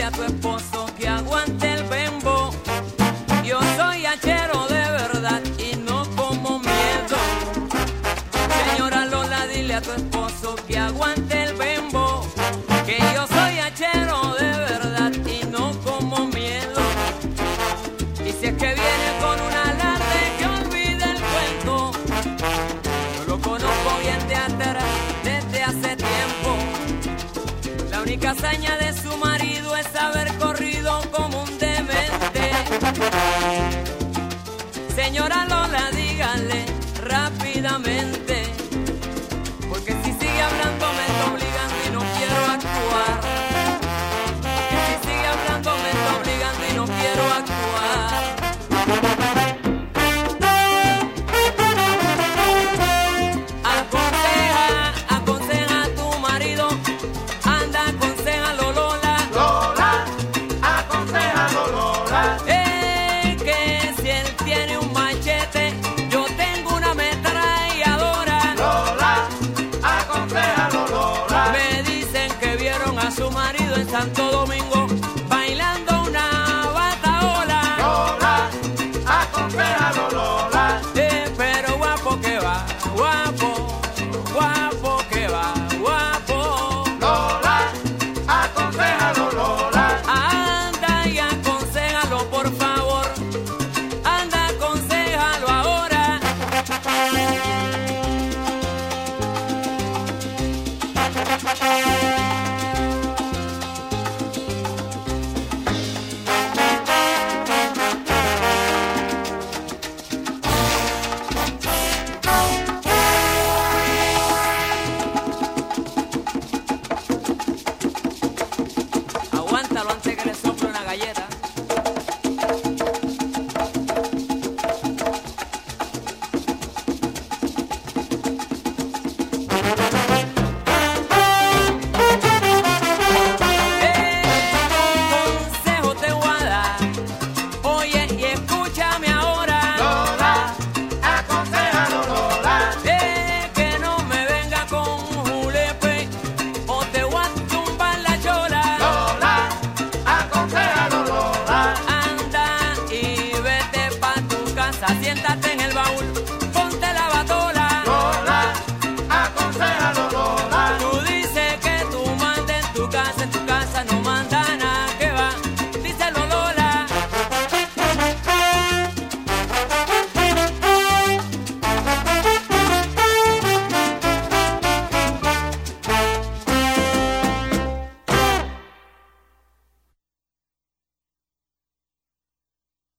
a tu esposo que aguante el bembo. Yo soy hachero de verdad y no como miedo. Señora Lola, dile a tu esposo que aguante el bembo, que yo soy hachero de verdad y no como miedo. Y si es que viene con un alarde, que olvide el cuento. Yo lo conozco bien de atrás, desde hace tiempo. La única hazaña de su marido es haber corrido como un demente. Señora Lola, dígale rápidamente, porque si sigue hablando me está obligando y no quiero actuar. Porque si sigue hablando me está obligando y no quiero actuar. Aconseja a tu marido, anda, aconsejalo Lola. Lola, aconsejalo Lola. Que si él tiene un machete, yo tengo una ametralladora. Lola, aconsejalo Lola. Me dicen que vieron a su marido en Santo